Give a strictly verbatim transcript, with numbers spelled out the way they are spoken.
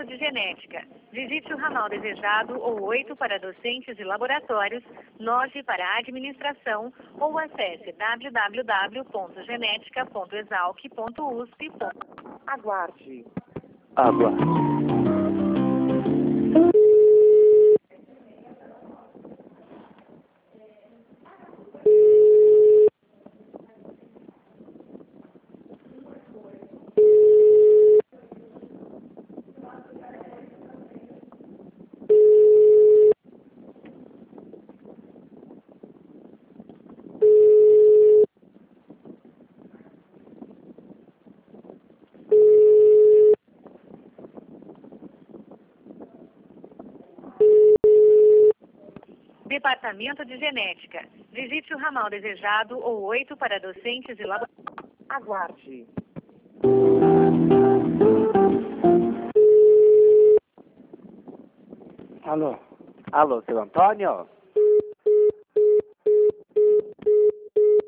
de Genética. Visite o ramal desejado ou oito para docentes e laboratórios, nove para administração ou acesse w w w ponto genética ponto exalc ponto usp. Aguarde. Aguarde. Departamento de Genética. Visite o ramal desejado ou oito para docentes e laboratórios. Aguarde. Alô? Alô, seu Antônio?